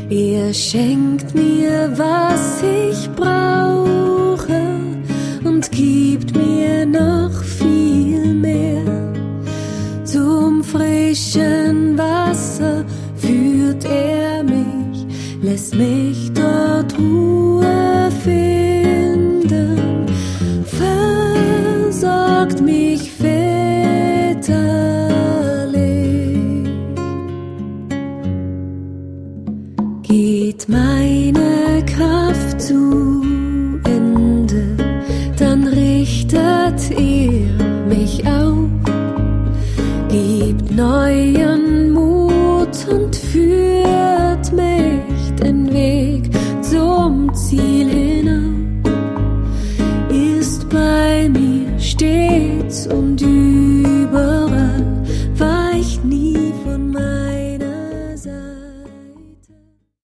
Er schenkt mir, was ich brauche und gibt mir noch viel mehr. Zum frischen Wasser führt er mich, lässt mich dort Ruhe finden, versorgt mich väterlich. Geht meine Kraft zu Ende, dann richtet er mich auf, gibt neuen Mut und führt mich den Weg zum Ziel hinauf, ist bei mir stets und überall.